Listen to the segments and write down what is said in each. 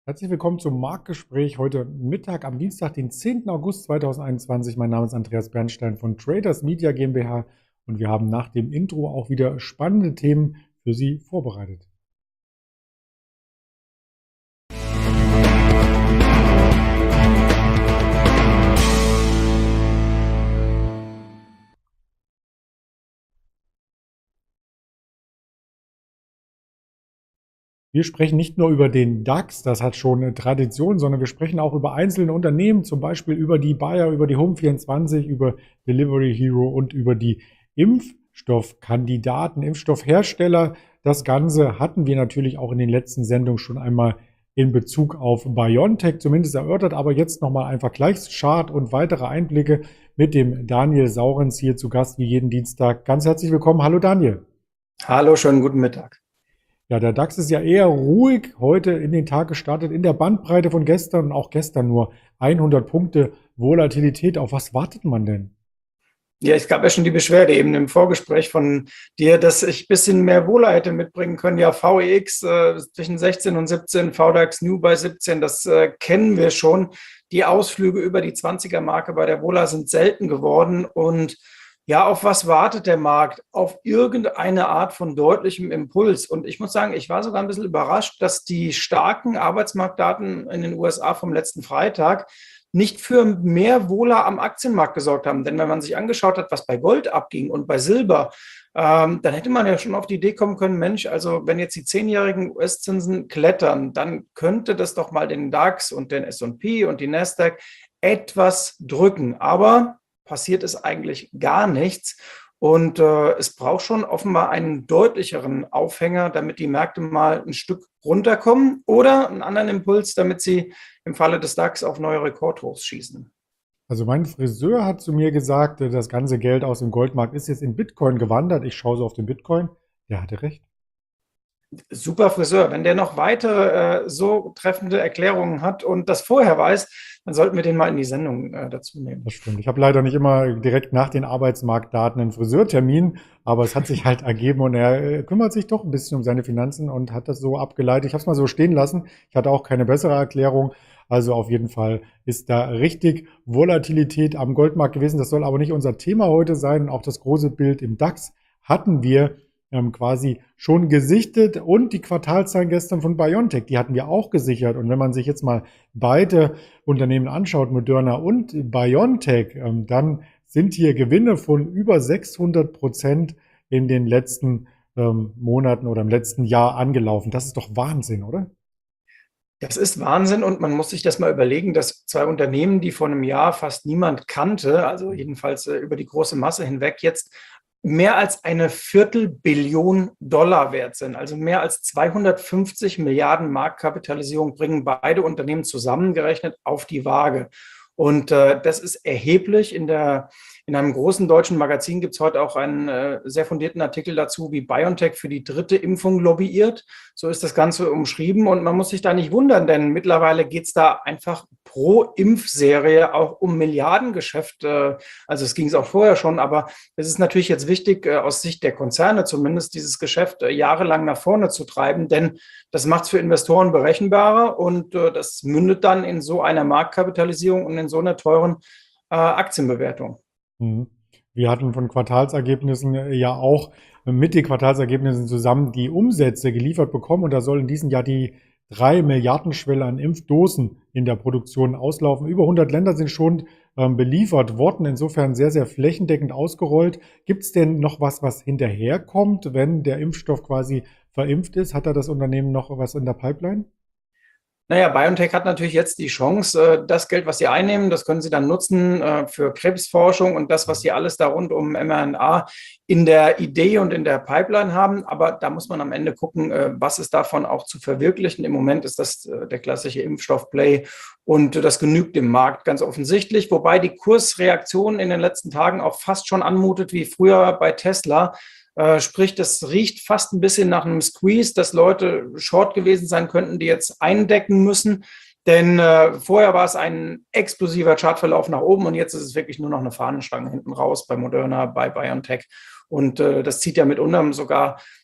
Herzlich willkommen zum Marktgespräch heute Mittag am Dienstag, den 10. August 2021. Mein Name ist Andreas Bernstein von Traders Media GmbH und wir haben nach dem Intro auch wieder spannende Themen für Sie vorbereitet. Wir sprechen nicht nur über den DAX, das hat schon eine Tradition, sondern wir sprechen auch über einzelne Unternehmen, zum Beispiel über die Bayer, über die Home24, über Delivery Hero und über die Impfstoffkandidaten, Impfstoffhersteller. Das Ganze hatten wir natürlich auch in den letzten Sendungen schon einmal in Bezug auf BioNTech zumindest erörtert, aber jetzt nochmal ein Vergleichschart und weitere Einblicke mit dem Daniel Saurens hier zu Gast wie jeden Dienstag. Ganz herzlich willkommen. Hallo Daniel. Hallo, schönen guten Mittag. Ja, der DAX ist ja eher ruhig heute in den Tag gestartet, in der Bandbreite von gestern und auch gestern nur 100 Punkte Volatilität. Auf was wartet man denn? Ja, es gab ja schon die Beschwerde eben im Vorgespräch von dir, dass ich ein bisschen mehr Wohler hätte mitbringen können. Ja, VEX zwischen 16 und 17, VDAX New bei 17, das kennen wir schon. Die Ausflüge über die 20er-Marke bei der Wohler sind selten geworden. Und ja, auf was wartet der Markt? Auf irgendeine Art von deutlichem Impuls. Und ich muss sagen, ich war sogar ein bisschen überrascht, dass die starken Arbeitsmarktdaten in den USA vom letzten Freitag nicht für mehr Wohler am Aktienmarkt gesorgt haben. Denn wenn man sich angeschaut hat, was bei Gold abging und bei Silber, dann hätte man ja schon auf die Idee kommen können, Mensch, also wenn jetzt die 10-jährigen US-Zinsen klettern, dann könnte das doch mal den DAX und den S&P und die Nasdaq etwas drücken. Aber passiert ist eigentlich gar nichts. Und es braucht schon offenbar einen deutlicheren Aufhänger, damit die Märkte mal ein Stück runterkommen oder einen anderen Impuls, damit sie im Falle des DAX auf neue Rekordhochs schießen. Also mein Friseur hat zu mir gesagt, das ganze Geld aus dem Goldmarkt ist jetzt in Bitcoin gewandert. Ich schaue so auf den Bitcoin. Der hatte recht. Super Friseur. Wenn der noch weitere so treffende Erklärungen hat und das vorher weiß, dann sollten wir den mal in die Sendung dazu nehmen. Das stimmt. Ich habe leider nicht immer direkt nach den Arbeitsmarktdaten einen Friseurtermin, aber es hat sich halt ergeben und er kümmert sich doch ein bisschen um seine Finanzen und hat das so abgeleitet. Ich habe es mal so stehen lassen. Ich hatte auch keine bessere Erklärung. Also auf jeden Fall ist da richtig Volatilität am Goldmarkt gewesen. Das soll aber nicht unser Thema heute sein. Auch das große Bild im DAX hatten wir quasi schon gesichtet und die Quartalzahlen gestern von BioNTech, die hatten wir auch gesichert. Und wenn man sich jetzt mal beide Unternehmen anschaut, Moderna und BioNTech, dann sind hier Gewinne von über 600% in den letzten Monaten oder im letzten Jahr angelaufen. Das ist doch Wahnsinn, oder? Das ist Wahnsinn und man muss sich das mal überlegen, dass zwei Unternehmen, die vor einem Jahr fast niemand kannte, also jedenfalls über die große Masse hinweg, jetzt mehr als eine Viertelbillion Dollar wert sind. Also mehr als 250 Milliarden Marktkapitalisierung bringen beide Unternehmen zusammengerechnet auf die Waage. Und das ist erheblich. In einem großen deutschen Magazin gibt es heute auch einen sehr fundierten Artikel dazu, wie BioNTech für die dritte Impfung lobbyiert. So ist das Ganze umschrieben und man muss sich da nicht wundern, denn mittlerweile geht es da einfach pro Impfserie auch um Milliardengeschäft. Also es ging es auch vorher schon, aber es ist natürlich jetzt wichtig, aus Sicht der Konzerne zumindest, dieses Geschäft jahrelang nach vorne zu treiben, denn das macht es für Investoren berechenbarer und das mündet dann in so einer Marktkapitalisierung und in so einer teuren Aktienbewertung. Mhm. Wir hatten von Quartalsergebnissen ja auch mit den Quartalsergebnissen zusammen die Umsätze geliefert bekommen und da soll in diesem Jahr die 3 Milliarden Schwelle an Impfdosen in der Produktion auslaufen. Über 100 Länder sind schon beliefert worden, insofern sehr, sehr flächendeckend ausgerollt. Gibt es denn noch was hinterherkommt, wenn der Impfstoff quasi verimpft ist? Hat da das Unternehmen noch was in der Pipeline? Naja, BioNTech hat natürlich jetzt die Chance, das Geld, was sie einnehmen, das können sie dann nutzen für Krebsforschung und das, was sie alles da rund um mRNA in der Idee und in der Pipeline haben. Aber da muss man am Ende gucken, was ist davon auch zu verwirklichen. Im Moment ist das der klassische Impfstoff-Play und das genügt dem Markt ganz offensichtlich. Wobei die Kursreaktion in den letzten Tagen auch fast schon anmutet wie früher bei Tesla. Sprich, das riecht fast ein bisschen nach einem Squeeze, dass Leute short gewesen sein könnten, die jetzt eindecken müssen. Denn vorher war es ein explosiver Chartverlauf nach oben und jetzt ist es wirklich nur noch eine Fahnenstange hinten raus bei Moderna, bei BioNTech. Und das zieht ja mitunter sogar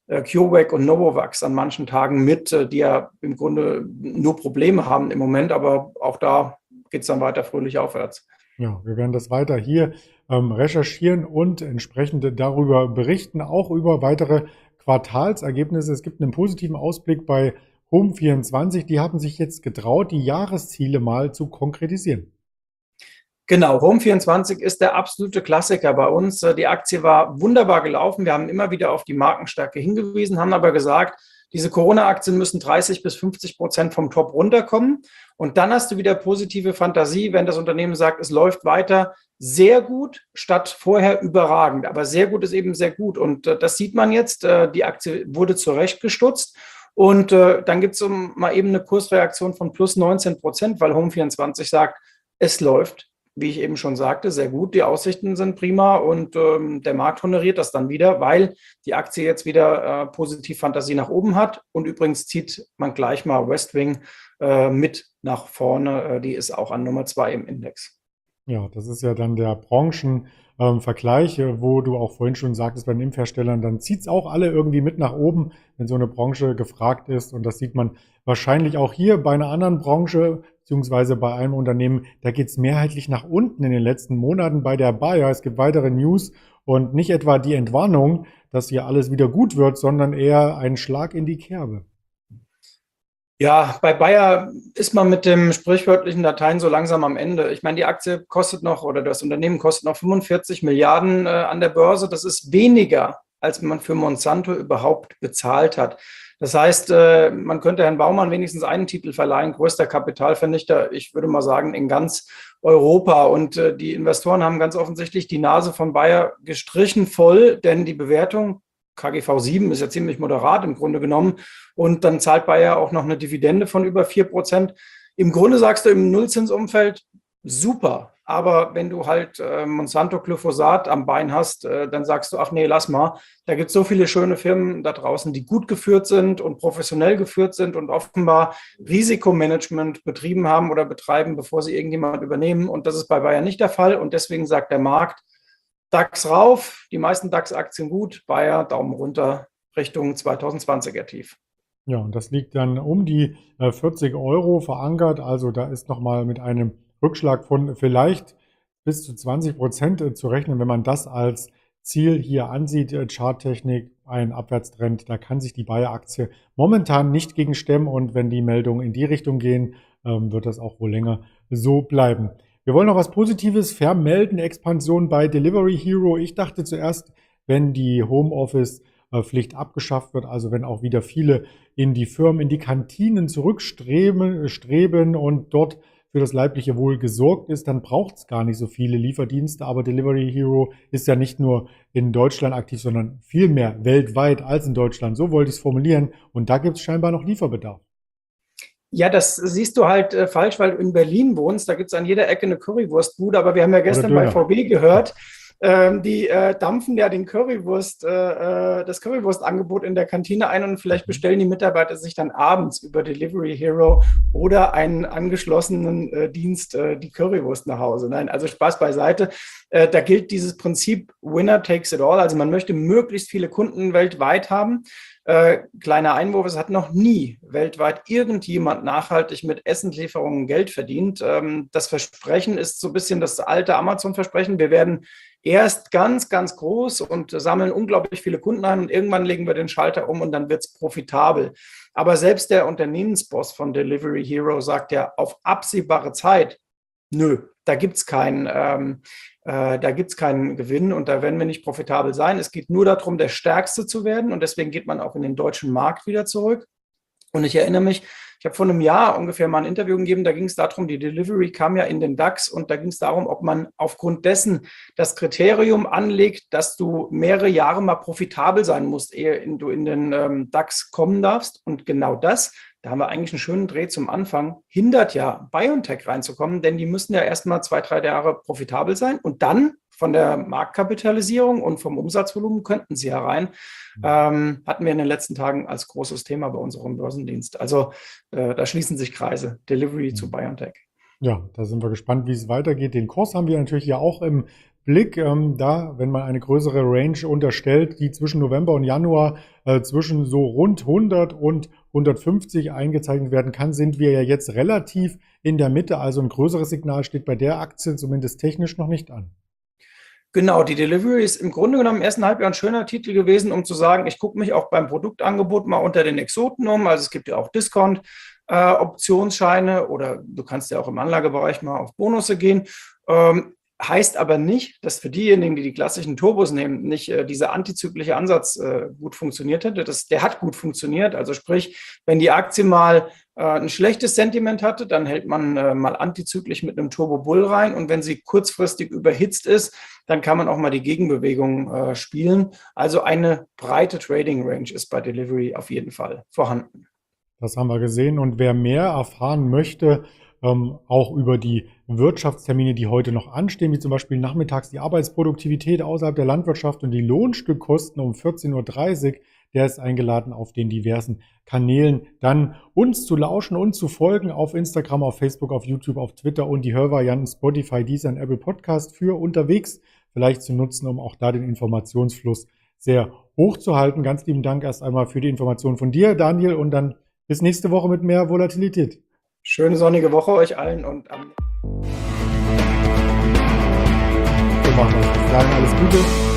CureVac und Novavax an manchen Tagen mit, die ja im Grunde nur Probleme haben im Moment, aber auch da geht es dann weiter fröhlich aufwärts. Ja, wir werden das weiter hier recherchieren und entsprechend darüber berichten, auch über weitere Quartalsergebnisse. Es gibt einen positiven Ausblick bei Home24. Die haben sich jetzt getraut, die Jahresziele mal zu konkretisieren. Genau, Home24 ist der absolute Klassiker bei uns. Die Aktie war wunderbar gelaufen. Wir haben immer wieder auf die Markenstärke hingewiesen, haben aber gesagt, diese Corona-Aktien müssen 30-50% vom Top runterkommen. Und dann hast du wieder positive Fantasie, wenn das Unternehmen sagt, es läuft weiter sehr gut, statt vorher überragend. Aber sehr gut ist eben sehr gut. Und das sieht man jetzt. Die Aktie wurde zurechtgestutzt. Und dann gibt es mal eben eine Kursreaktion von plus 19%, weil Home24 sagt, es läuft, wie ich eben schon sagte, sehr gut. Die Aussichten sind prima und der Markt honoriert das dann wieder, weil die Aktie jetzt wieder positiv Fantasie nach oben hat. Und übrigens zieht man gleich mal Westwing mit nach vorne. Die ist auch an Nummer 2 im Index. Ja, das ist ja dann der Branchenvergleich, wo du auch vorhin schon sagtest, bei den Impfherstellern, dann zieht's auch alle irgendwie mit nach oben, wenn so eine Branche gefragt ist. Und das sieht man wahrscheinlich auch hier bei einer anderen Branche, beziehungsweise bei einem Unternehmen, da geht's mehrheitlich nach unten in den letzten Monaten bei der Bayer. Es gibt weitere News und nicht etwa die Entwarnung, dass hier alles wieder gut wird, sondern eher ein Schlag in die Kerbe. Ja, bei Bayer ist man mit dem sprichwörtlichen Latein so langsam am Ende. Ich meine, die Aktie kostet noch oder das Unternehmen kostet noch 45 Milliarden an der Börse. Das ist weniger, als man für Monsanto überhaupt bezahlt hat. Das heißt, man könnte Herrn Baumann wenigstens einen Titel verleihen, größter Kapitalvernichter, ich würde mal sagen, in ganz Europa. Und die Investoren haben ganz offensichtlich die Nase von Bayer gestrichen voll, denn die Bewertung KGV 7 ist ja ziemlich moderat im Grunde genommen. Und dann zahlt Bayer auch noch eine Dividende von über 4%. Im Grunde sagst du im Nullzinsumfeld, super. Aber wenn du halt Monsanto Glyphosat am Bein hast, dann sagst du, ach nee, lass mal. Da gibt es so viele schöne Firmen da draußen, die gut geführt sind und professionell geführt sind und offenbar Risikomanagement betrieben haben oder betreiben, bevor sie irgendjemand übernehmen. Und das ist bei Bayer nicht der Fall. Und deswegen sagt der Markt, DAX rauf, die meisten DAX-Aktien gut, Bayer Daumen runter Richtung 2020er Tief. Ja, und das liegt dann um die 40 Euro verankert. Also da ist nochmal mit einem Rückschlag von vielleicht bis zu 20% zu rechnen, wenn man das als Ziel hier ansieht. Charttechnik, ein Abwärtstrend, da kann sich die Bayer-Aktie momentan nicht gegen stemmen. Und wenn die Meldungen in die Richtung gehen, wird das auch wohl länger so bleiben. Wir wollen noch was Positives vermelden. Expansion bei Delivery Hero. Ich dachte zuerst, wenn die Homeoffice-Pflicht abgeschafft wird, also wenn auch wieder viele in die Firmen, in die Kantinen streben und dort für das leibliche Wohl gesorgt ist, dann braucht es gar nicht so viele Lieferdienste. Aber Delivery Hero ist ja nicht nur in Deutschland aktiv, sondern viel mehr weltweit als in Deutschland. So wollte ich es formulieren. Und da gibt es scheinbar noch Lieferbedarf. Ja, das siehst du halt falsch, weil du in Berlin wohnst. Da gibt es an jeder Ecke eine Currywurstbude. Aber wir haben ja gestern bei VW gehört, die dampfen ja das Currywurstangebot in der Kantine ein und vielleicht bestellen die Mitarbeiter sich dann abends über Delivery Hero oder einen angeschlossenen Dienst die Currywurst nach Hause. Nein, also Spaß beiseite. Da gilt dieses Prinzip Winner takes it all. Also man möchte möglichst viele Kunden weltweit haben. Kleiner Einwurf, es hat noch nie weltweit irgendjemand nachhaltig mit Essenslieferungen Geld verdient. Das Versprechen ist so ein bisschen das alte Amazon-Versprechen. Wir werden erst ganz, ganz groß und sammeln unglaublich viele Kunden ein und irgendwann legen wir den Schalter um und dann wird es profitabel. Aber selbst der Unternehmensboss von Delivery Hero sagt ja auf absehbare Zeit, nö, da gibt es keinen Gewinn und da werden wir nicht profitabel sein. Es geht nur darum, der Stärkste zu werden und deswegen geht man auch in den deutschen Markt wieder zurück. Und ich erinnere mich, ich habe vor einem Jahr ungefähr mal ein Interview gegeben, da ging es darum, die Delivery kam ja in den DAX und da ging es darum, ob man aufgrund dessen das Kriterium anlegt, dass du mehrere Jahre mal profitabel sein musst, ehe du in den DAX kommen darfst. Und genau das, da haben wir eigentlich einen schönen Dreh zum Anfang, hindert ja BioNTech reinzukommen, denn die müssen ja erstmal 2-3 Jahre profitabel sein und dann von der Marktkapitalisierung und vom Umsatzvolumen könnten sie herein. Hatten wir in den letzten Tagen als großes Thema bei unserem Börsendienst. Also da schließen sich Kreise. Delivery zu BioNTech. Ja, da sind wir gespannt, wie es weitergeht. Den Kurs haben wir natürlich ja auch im Blick, da, wenn man eine größere Range unterstellt, die zwischen November und Januar zwischen so rund 100 und 150 eingezeichnet werden kann, sind wir ja jetzt relativ in der Mitte. Also ein größeres Signal steht bei der Aktie zumindest technisch noch nicht an. Genau, die Delivery ist im Grunde genommen im ersten Halbjahr ein schöner Titel gewesen, um zu sagen, ich gucke mich auch beim Produktangebot mal unter den Exoten um. Also es gibt ja auch Discount-Optionsscheine oder du kannst ja auch im Anlagebereich mal auf Bonusse gehen. Heißt aber nicht, dass für diejenigen, die die klassischen Turbos nehmen, nicht dieser antizyklische Ansatz gut funktioniert hätte. Der hat gut funktioniert. Also sprich, wenn die Aktie mal ein schlechtes Sentiment hatte, dann hält man mal antizyklisch mit einem Turbo Bull rein. Und wenn sie kurzfristig überhitzt ist, dann kann man auch mal die Gegenbewegung spielen. Also eine breite Trading Range ist bei Delivery auf jeden Fall vorhanden. Das haben wir gesehen. Und wer mehr erfahren möchte, auch über die Wirtschaftstermine, die heute noch anstehen, wie zum Beispiel nachmittags die Arbeitsproduktivität außerhalb der Landwirtschaft und die Lohnstückkosten um 14:30 Uhr, der ist eingeladen, auf den diversen Kanälen dann uns zu lauschen und zu folgen, auf Instagram, auf Facebook, auf YouTube, auf Twitter und die Hörvarianten Spotify, Deezer und Apple Podcast für unterwegs vielleicht zu nutzen, um auch da den Informationsfluss sehr hoch zu halten. Ganz lieben Dank erst einmal für die Information von dir, Daniel, und dann bis nächste Woche mit mehr Volatilität. Schöne sonnige Woche euch allen und Wir machen das. Sagen alles Gute.